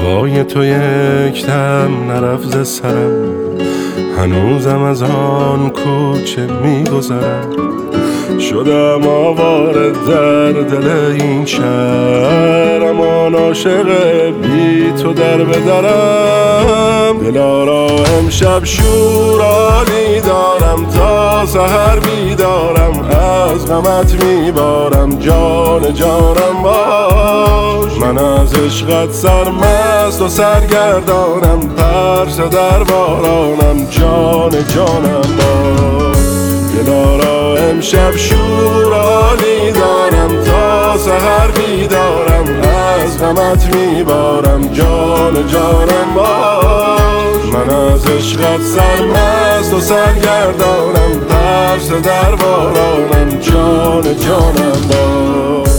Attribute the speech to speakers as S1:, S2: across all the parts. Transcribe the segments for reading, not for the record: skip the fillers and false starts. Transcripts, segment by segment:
S1: هوای تو یک دم نرفت ز سرم، هنوزم از آن کوچه میگذرم. شدم آواره در دل این شهر، اما عاشق بی تو در به درم. دلارا امشب شورالی دارم، تا سحر بیدارم، از غمت میبارم، جان جانم باش. من از عشقت سرمست و سرگردانم، ترس در بارانم، جان جانم باش. دلارا امشب شورالی دارم، تا سحر بیدارم، از غمت میبارم، جان جانم باش. من از عشقت سرمست و سرگردانم، ترس در بارانم، جان جانم باش.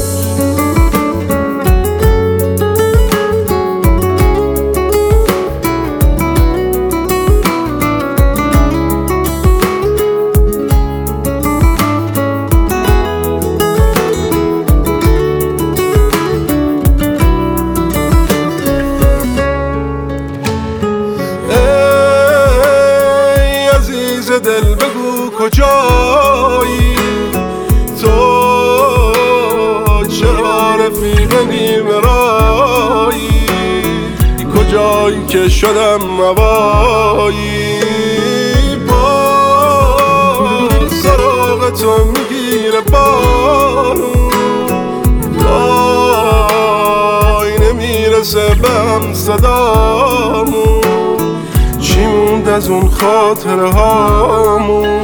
S1: دل بگو کجایی تو، چرا رفیق نیمه رایی؟ کجایی که شدم موایی، با سراغ تو میگیره بارون، وای نمیرسه بهم صدامون. چی موند از اون خاطره هامون؟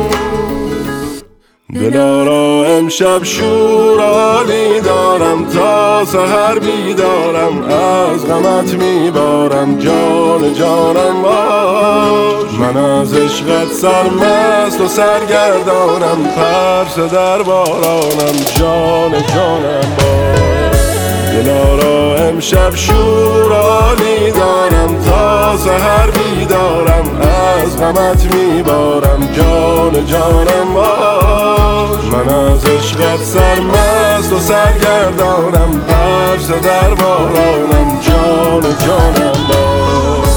S1: دلارا امشب شورالی دارم، تا سحر بیدارم، از غمت میبارم، جان جانم باش. من از عشقت سرمست و سرگردانم، ترس در بارانم، جان جانم باش. دلارا امشب شورالی دارم، تا سحر بیدارم، از غمت میبارم، جان جانم باش. من از عشقت سرمست و سرگردانم، ترس در بارانم، جان جانم باش.